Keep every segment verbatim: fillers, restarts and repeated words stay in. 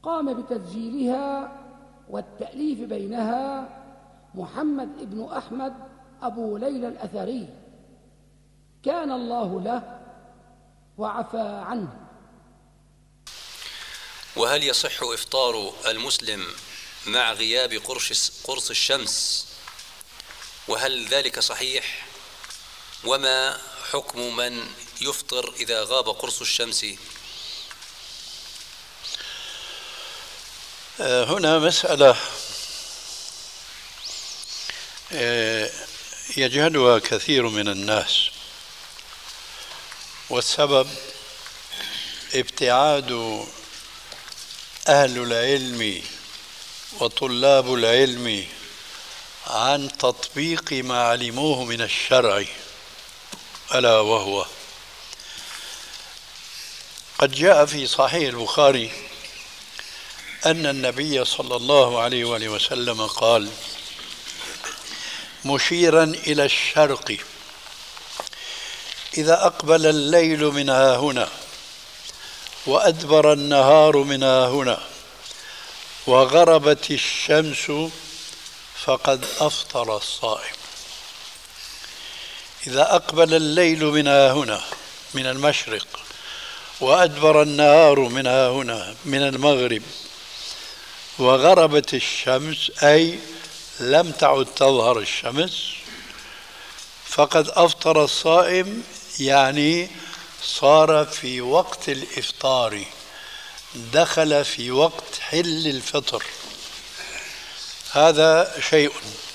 قام بتسجيلها والتأليف بينها محمد بن أحمد أبو ليلى الأثري، كان الله له وعفى عنه. وهل يصح إفطار المسلم مع غياب قرص الشمس؟ وهل ذلك صحيح؟ وما حكم من يفطر إذا غاب قرص الشمس؟ هنا مسألة يجهلها كثير من الناس، والسبب ابتعاد أهل العلم وطلاب العلم عن تطبيق ما علموه من الشرع، ألا وهو قد جاء في صحيح البخاري أن النبي صلى الله عليه وآله وسلم قال مشيرا إلى الشرق: إذا أقبل الليل من ها هنا وأدبر النهار من ها هنا وغربت الشمس فقد أفطر الصائم. إذا أقبل الليل من ها هنا من المشرق وأدبر النهار من ها هنا من المغرب وغربت الشمس، أي لم تعد تظهر الشمس، فقد أفطر الصائم، يعني صار في وقت الإفطار، دخل في وقت حل الفطر. هذا شيء.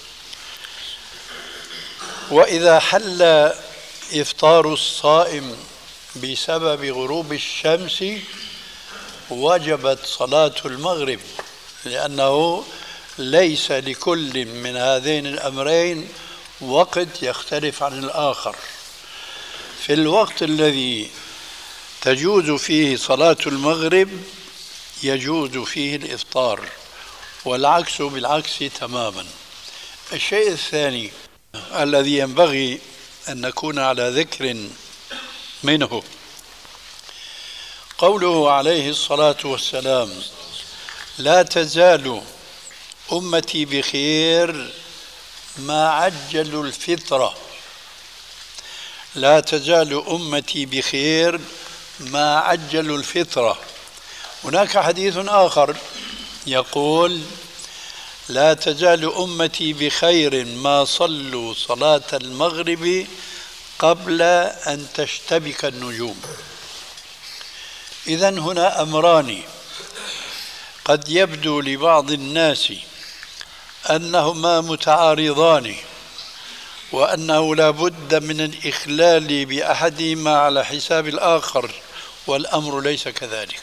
وإذا حل إفطار الصائم بسبب غروب الشمس وجبت صلاة المغرب، لأنه ليس لكل من هذين الأمرين وقت يختلف عن الآخر. في الوقت الذي تجوز فيه صلاة المغرب يجوز فيه الإفطار، والعكس بالعكس تماما. الشيء الثاني الذي ينبغي أن نكون على ذكر منه قوله عليه الصلاة والسلام: لا تزال أمتي بخير ما عجلوا الفطرة. لا تزال أمتي بخير ما عجلوا الفطرة. هناك حديث آخر يقول: لا تزال أمتي بخير ما صلوا صلاة المغرب قبل أن تشتبك النجوم. إذن هنا أمران قد يبدو لبعض الناس أنهما متعارضان، وأنه لا بد من الإخلال بأحدهما على حساب الآخر، والأمر ليس كذلك.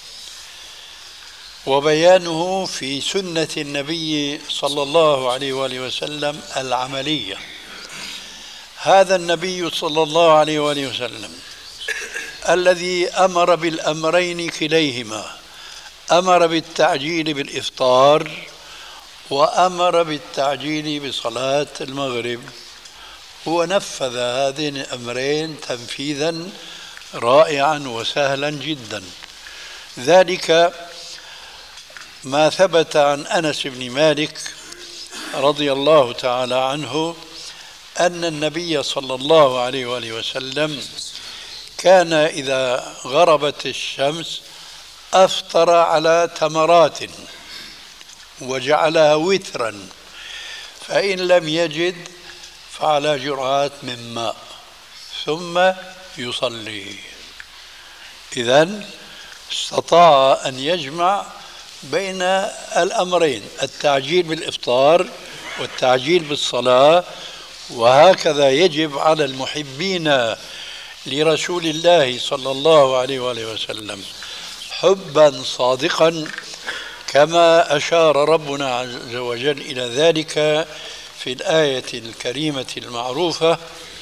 وبيانه في سنة النبي صلى الله عليه وآله وسلم العملية. هذا النبي صلى الله عليه وآله وسلم الذي أمر بالأمرين كليهما، أمر بالتعجيل بالإفطار وأمر بالتعجيل بصلاة المغرب، هو نفذ هذين الأمرين تنفيذا رائعا وسهلا جدا. ذلك ما ثبت عن أنس بن مالك رضي الله تعالى عنه أن النبي صلى الله عليه وآله وسلم كان إذا غربت الشمس أفطر على تمرات وجعلها وترا، فإن لم يجد فعلى جرعات من ماء ثم يصلي. إذن استطاع أن يجمع بين الأمرين: التعجيل بالإفطار والتعجيل بالصلاة. وهكذا يجب على المحبين لرسول الله صلى الله عليه وآله وسلم حبا صادقا، كما أشار ربنا عز وجل إلى ذلك في الآية الكريمة المعروفة: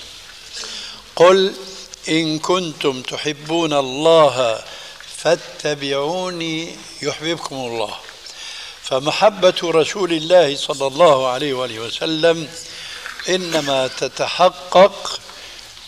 قل إن كنتم تحبون الله فاتبعوني يحببكم الله. فمحبة رسول الله صلى الله عليه وآله وسلم إنما تتحقق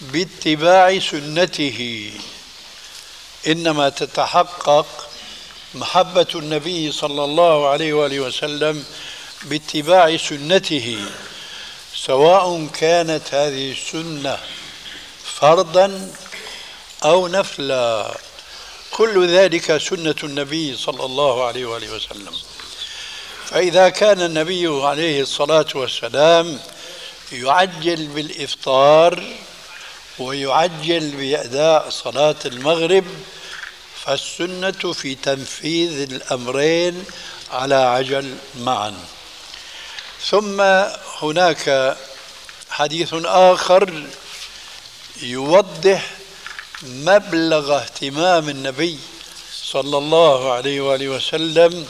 باتباع سنته، إنما تتحقق محبة النبي صلى الله عليه وآله وسلم باتباع سنته، سواء كانت هذه السنة فرضا أو نفلا، كل ذلك سنة النبي صلى الله عليه وآله وسلم. فإذا كان النبي عليه الصلاة والسلام يعجل بالإفطار ويعجل بأداء صلاة المغرب، فالسنة في تنفيذ الأمرين على عجل معا. ثم هناك حديث آخر يوضح مبلغ اهتمام النبي صلى الله عليه وآله وسلم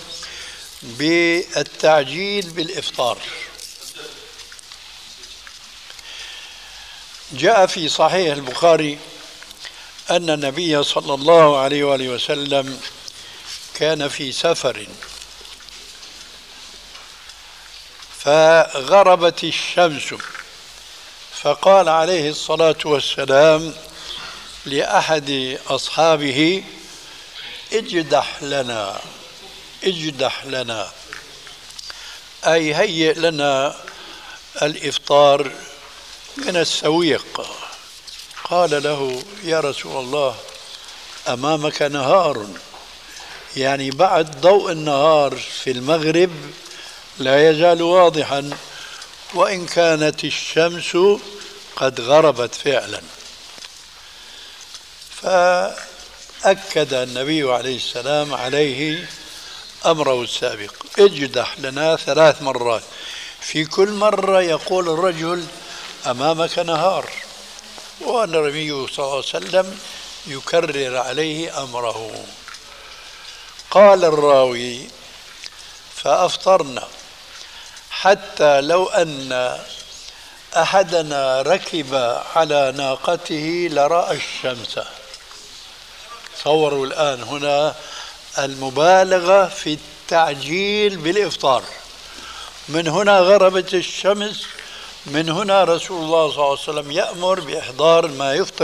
بالتعجيل بالإفطار. جاء في صحيح البخاري أن النبي صلى الله عليه وآله وسلم كان في سفر فغربت الشمس، فقال عليه الصلاة والسلام لأحد أصحابه: اجدح لنا اجدح لنا، أي هيئ لنا الإفطار من السويق. قال له: يا رسول الله، أمامك نهار، يعني بعد ضوء النهار في المغرب لا يزال واضحا وإن كانت الشمس قد غربت فعلا. فأكد النبي عليه السلام عليه أمره السابق: اجدح لنا ثلاث مرات، في كل مرة يقول الرجل: أمامك نهار، والنبي صلى الله عليه وسلم يكرر عليه أمره. قال الراوي: فأفطرنا حتى لو أن أحدنا ركب على ناقته لرأى الشمس. تصوروا الآن هنا المبالغة في التعجيل بالإفطار. من هنا غربت الشمس، من هنا رسول الله صلى الله عليه وسلم يأمر بإحضار ما يفطر